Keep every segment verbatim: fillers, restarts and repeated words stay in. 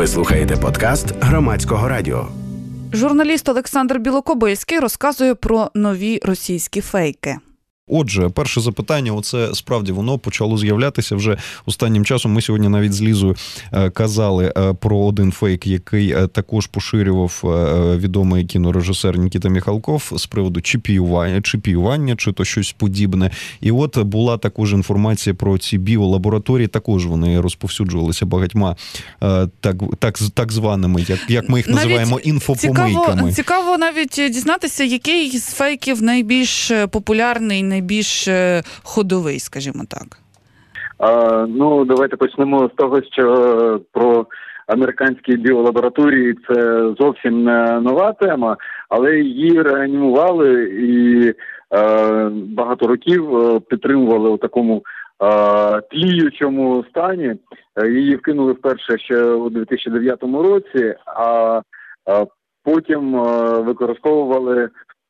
Ви слухаєте подкаст Громадського радіо. Журналіст Олександр Білокобильський розказує про нові російські фейки. Отже, перше запитання, оце справді воно почало з'являтися вже останнім часом. Ми сьогодні навіть з Лізою казали про один фейк, який також поширював відомий кінорежисер Нікіта Міхалков з приводу чіпіювання, чіпіювання, чи то щось подібне. І от була також інформація про ці біолабораторії, також вони розповсюджувалися багатьма так, так, так званими, як, як ми їх називаємо, навіть інфопомийками. Цікаво, цікаво навіть дізнатися, який з фейків найбільш популярний, найбільш ходовий, скажімо так. А, ну, давайте почнемо з того, що про американські біолабораторії це зовсім не нова тема, але її реанімували і е, багато років підтримували у такому е, тліючому стані. Її вкинули вперше ще у дві тисячі дев'ятому році, а е, потім е, використовували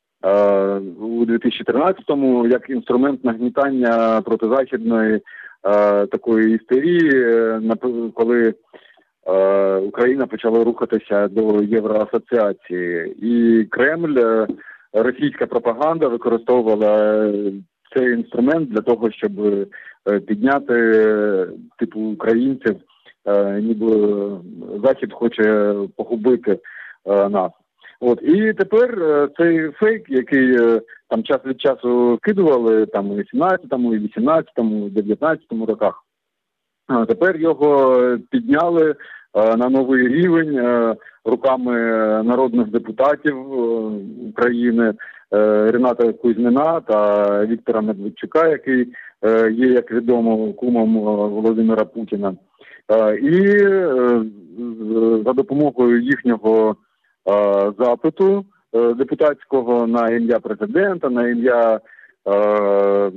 у дві тисячі тринадцятому як інструмент нагнітання протизахідної е, такої істерії, коли е, Україна почала рухатися до Євроасоціації. І Кремль, російська пропаганда використовувала цей інструмент для того, щоб підняти типу українців, е, ніби Захід хоче погубити е, нас. От, і тепер е, цей фейк, який е, там час від часу вкидували там у сімнадцятому, і вісімнадцятому, дев'ятнадцятому роках, а тепер його підняли е, на новий рівень е, руками народних депутатів е, України е, Рената Кузьміна та Віктора Медведчука, який е, є, як відомо, кумом Володимира Путіна. Е, і е, за допомогою їхнього запиту депутатського на ім'я президента, на ім'я е, е,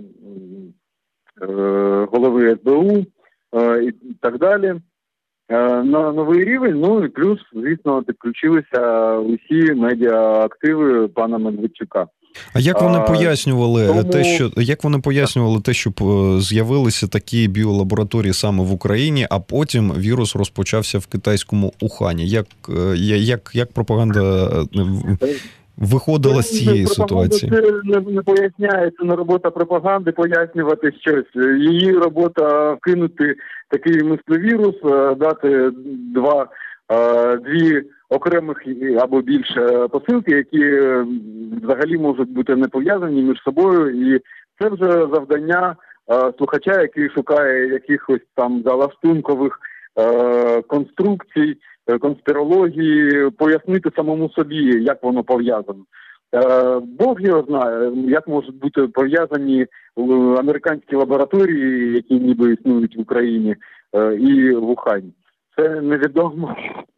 голови ес бе у е, і так далі, е, на новий рівень. Ну і плюс, звісно, підключилися усі медіаактиви пана Медведчука. А як вони пояснювали Тому... те, що як вони пояснювали те, що з'явилися такі біолабораторії саме в Україні, а потім вірус розпочався в китайському Ухані? Як як, як пропаганда виходила з цієї ситуації? Це не, не поясняє, це не робота пропаганди пояснювати щось. Її робота вкинути такий мисловірус, дати два дві окремих або більше посилки, які взагалі можуть бути не пов'язані між собою, і це вже завдання е, слухача, який шукає якихось там залаштункових е, конструкцій, е, конспірології, пояснити самому собі, як воно пов'язано. Е, Бог його знає, як можуть бути пов'язані американські лабораторії, які ніби існують в Україні, е, і в Ухані. Це невідомо.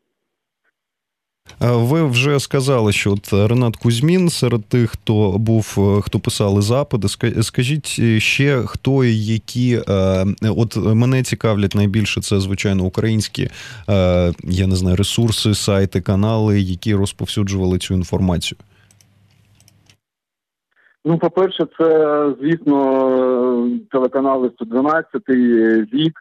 Ви вже сказали, що от Ренат Кузьмін серед тих, хто був, хто писали запити. Скажіть ще, хто і які, от мене цікавлять найбільше, це, звичайно, українські, я не знаю, ресурси, сайти, канали, які розповсюджували цю інформацію. Ну, по-перше, це, звісно, телеканали сто дванадцять, ЗІК,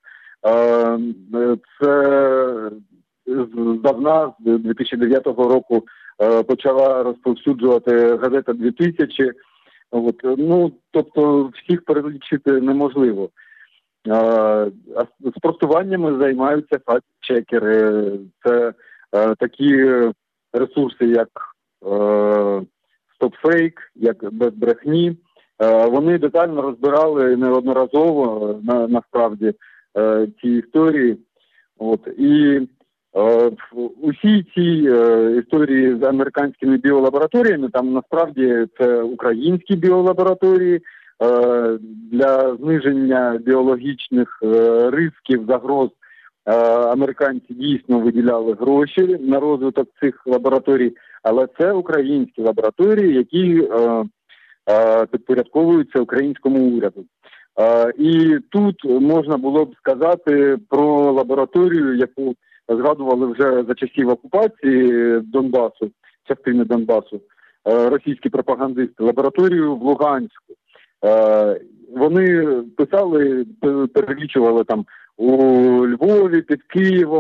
це здавна, з дві тисячі дев'ятого року е, почала розповсюджувати газета дві тисячі. От, ну, тобто всіх перелічити неможливо. Е, а спростуваннями займаються факт-чекери. Це е, такі ресурси, як е, StopFake, як Без брехні. Е, вони детально розбирали неодноразово, на, насправді, е, ці історії. От, і усі ці е, історії з американськими біолабораторіями, там насправді це українські біолабораторії е, для зниження біологічних е, ризиків, загроз. Е, американці дійсно виділяли гроші на розвиток цих лабораторій, але це українські лабораторії, які е, е, підпорядковуються українському уряду. Е, і тут можна було б сказати про лабораторію, яку згадували вже за часів окупації Донбасу, частини Донбасу, російські пропагандисти, лабораторію в Луганську. Вони писали, перелічували там у Львові, під Києвом,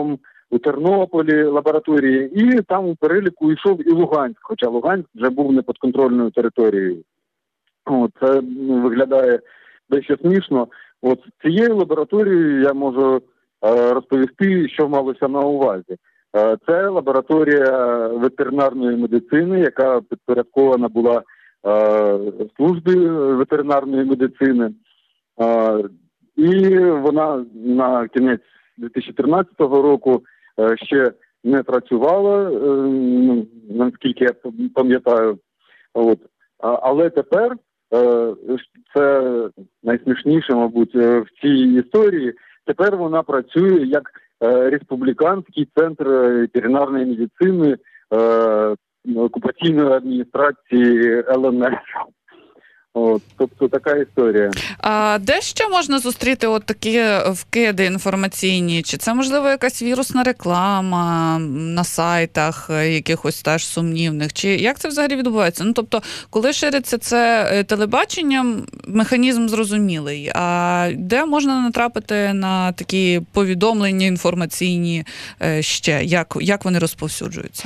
у Тернополі лабораторії, і там у переліку йшов і Луганськ, хоча Луганськ вже був не підконтрольною територією. От, це ну, виглядає дещо смішно. От цією лабораторією я можу е, розповісти, що малося на увазі. Е, це лабораторія ветеринарної медицини, яка підпорядкована була е, службі ветеринарної медицини. Е, і вона на кінець дві тисячі тринадцятого року е, ще не працювала, е, наскільки я пам'ятаю. От. А, але тепер е, це найсмішніше, мабуть, в цій історії. Тепер вона працює як е, республіканський центр ветеринарної медицини е, окупаційної адміністрації Л Н Р. От, тобто така історія. А де ще можна зустріти от такі вкиди інформаційні? Чи це, можливо, якась вірусна реклама на сайтах якихось теж сумнівних? Чи як це взагалі відбувається? Ну, тобто, коли шириться це телебаченням, механізм зрозумілий. А де можна натрапити на такі повідомлення інформаційні ще? Як, як вони розповсюджуються?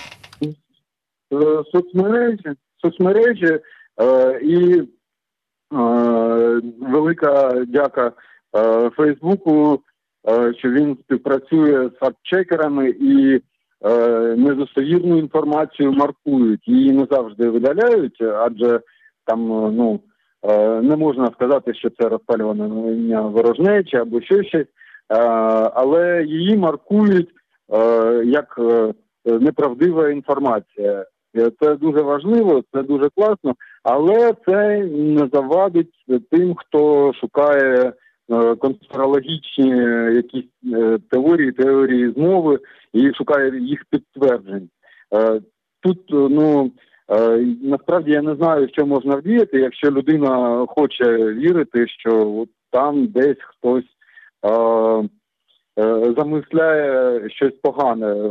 Соцмережі. Соцмережі е, і Е, велика дяка е, Фейсбуку, е, що він співпрацює з фактчекерами і е, недостовірну інформацію маркують. Її не завжди видаляють, адже там ну, е, не можна сказати, що це розпалювання ворожнечі або що щось, е, але її маркують е, як е, неправдива інформація. Це дуже важливо, це дуже класно, але це не завадить тим, хто шукає е, конспірологічні якісь е, теорії, теорії змови і шукає їх підтверджень. Е, тут, ну, е, насправді я не знаю, що можна вдіяти, якщо людина хоче вірити, що от там десь хтось е, е, замисляє щось погане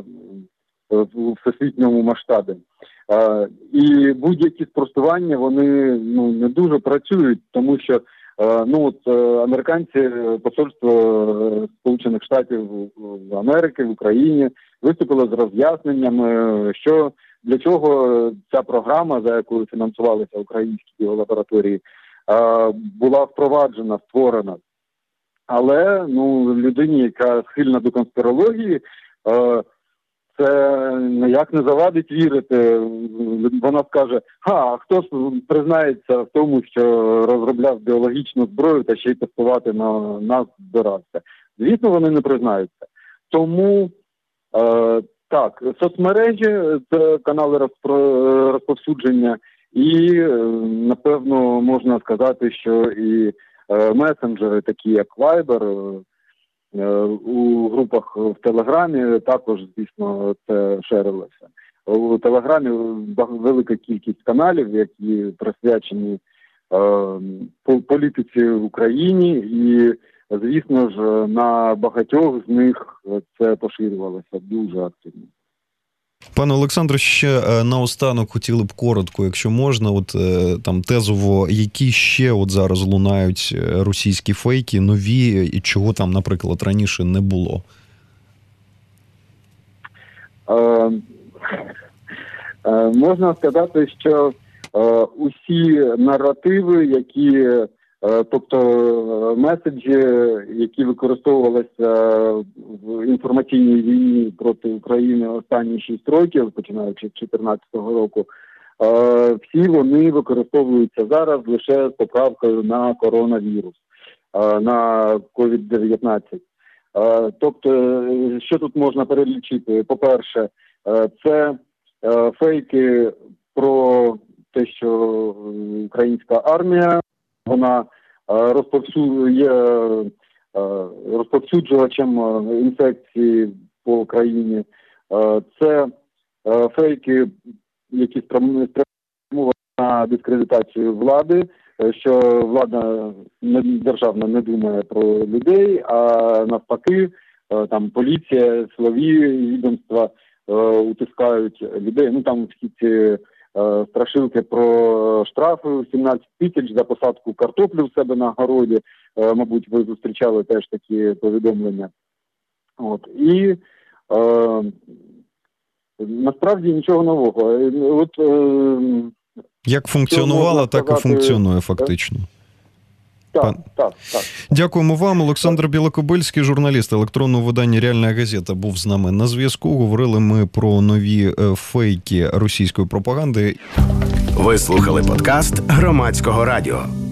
в всесвітньому масштабі. Uh, і будь-які спростування, вони ну, не дуже працюють, тому що uh, ну, от, uh, американці, посольство Сполучених Штатів Америки в Україні виступило з роз'ясненням, що для чого ця програма, за якою фінансувалися українські біолабораторії, uh, була впроваджена, створена. Але ну, людині, яка схильна до конспірології, uh, це ніяк не завадить вірити. Вона скаже, а хто ж признається в тому, що розробляв біологічну зброю та ще й тестувати на нас збирався. Звісно, вони не признаються. Тому, е, так, соцмережі – це канали розпро... розповсюдження і, напевно, можна сказати, що і е, месенджери, такі як Viber, у групах в Телеграмі також, звісно, це шерилося. У Телеграмі велика кількість каналів, які присвячені е, політиці в Україні, і, звісно ж, на багатьох з них це поширювалося дуже активно. Пане Олександре, ще наостанок хотіли б коротко, якщо можна, от там тезово, які ще от зараз лунають російські фейки, нові, і чого там, наприклад, раніше не було? Е, е, можна сказати, що е, усі наративи, які тобто меседжі, які використовувалися в інформаційній війні проти України останні шість років, починаючи з дві тисячі чотирнадцятого року, всі вони використовуються зараз лише з поправкою на коронавірус, на ковід дев'ятнадцять. Тобто, що тут можна перелічити? По-перше, це фейки про те, що українська армія, вона розповсюджує розповсюджувачем інфекції по країні. Це фейки, які спрямовані на дискредитацію влади, що влада державна не думає про людей, а навпаки, там поліція, силові відомства утискають людей. Ну там всі ці страшилки про штрафи сімнадцять тисяч за посадку картоплі в себе на городі. Мабуть, ви зустрічали теж такі повідомлення. От. І Е, насправді нічого нового. От, е, Як функціонувала, так і сказати, функціонує фактично. Так, Пан... так, так. Дякуємо вам. Олександр Білокобильський, журналіст електронного видання «Реальна газета», був з нами на зв'язку. Говорили ми про нові фейки російської пропаганди. Ви слухали подкаст Громадського радіо.